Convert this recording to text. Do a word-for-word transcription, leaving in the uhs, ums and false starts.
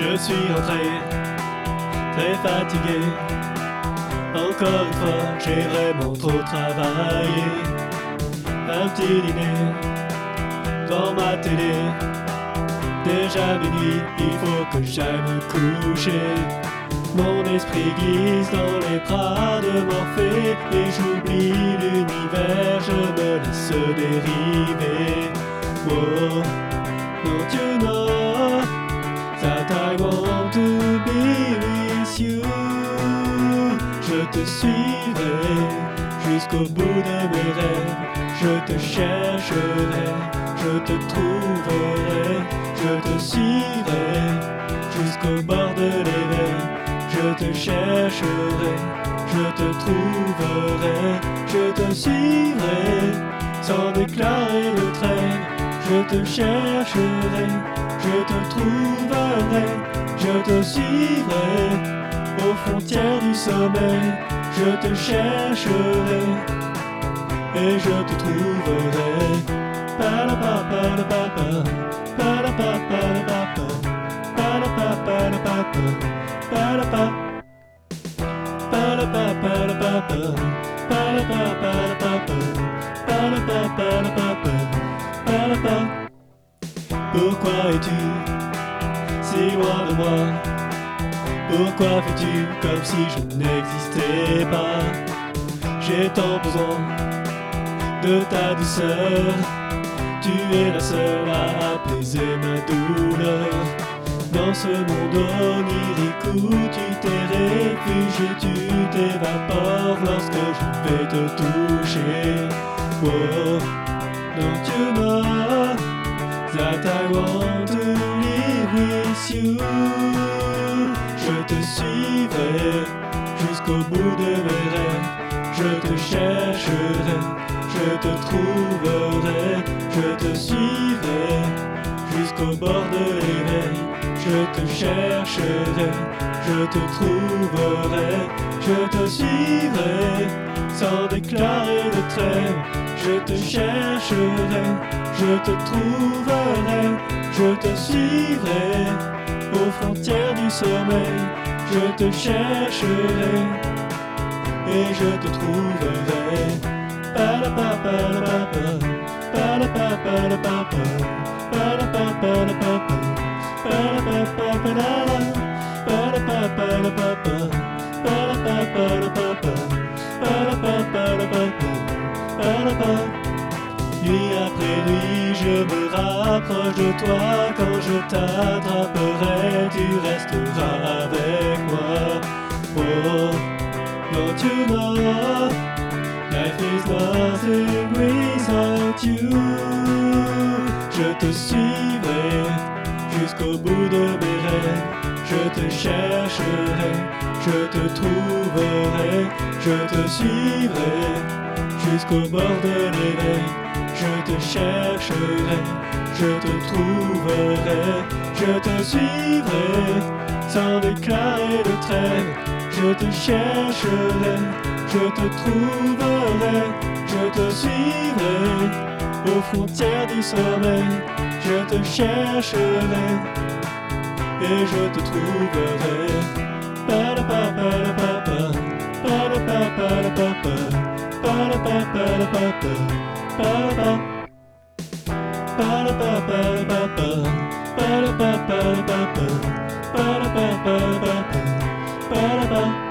Je suis rentré, très fatigué. Encore une fois, j'ai vraiment trop travaillé. Un petit dîner, devant ma télé. Déjà minuit, il faut que j'aille me coucher. Mon esprit glisse dans les bras de Morphée et j'oublie l'univers, je me laisse dériver. Oh, don't you know that I want to be with you? Je te suivrai jusqu'au bout de mes rêves. Je te chercherai, je te trouverai. Je te suivrai jusqu'au bord de l'éveil. Je te chercherai, je te trouverai. Je te suivrai sans déclarer de trêve. Je te chercherai, je te trouverai. Je te suivrai aux frontières du sommeil. Je te chercherai et je te trouverai. Ba-da-ba-ba-da-ba-ba, ba-da-ba-ba-da-ba-ba, ba-da-ba-ba-da-ba-ba, ba-da-ba, ba-da-ba-ba-da-ba-ba, ba-da-ba-ba-da-ba-ba, ba-da-ba-ba-da-ba-ba, ba-da-ba. Pourquoi es-tu si loin de moi? Pourquoi fais-tu comme si je n'existais pas? J'ai tant besoin de ta douceur. Tu es la seule à apaiser ma douleur. Dans ce monde onirique où tu t'es réfugié, tu t'évapores lorsque je vais te toucher. Oh, don't you know that I want to live with you? Je te suivrai jusqu'au bout de mes rêves. Je te chercherai, je te trouverai. Je te suivrai jusqu'au bord de l'éveil. Je te chercherai, je te trouverai. Je te suivrai sans déclarer de trêve. Je te chercherai, je te trouverai. Je te suivrai aux frontières du sommeil. Je te chercherai et je te trouverai. Ba-da-ba-ba-da-ba-ba, ba-da-ba-ba-da-ba-ba, ba-da-ba-ba-da-ba-ba, ba-da-ba-ba-ba-da-da, ba-da-ba-ba-da-ba-ba, ba-da-ba-ba-da-ba-ba, ba-da-ba-ba-da-ba-ba, ba-da-ba. Nuit après nuit, je me rapproche de toi. Quand je t'attraperai, tu resteras avec moi. Oh, don't you know life is nothing without you? Je te suivrai jusqu'au bout de mes rêves. Je te chercherai, je te trouverai. Je te suivrai jusqu'au bord de l'éveil. Je te chercherai, je te trouverai. Je te suivrai sans déclarer de trêve. Je te chercherai, je te trouverai. Je te suivrai aux frontières du sommeil. Je te chercherai et je te trouverai. Ba-da-ba-ba-da-ba-ba, ba-da-ba-ba-da-ba-ba, ba-da-ba-ba-da-ba-ba, ba-da-ba, ba-da-ba-ba-da-ba-ba, ba-da-ba-ba-da-ba-ba, ba-da-ba-ba-da-ba-ba, ba-da-ba.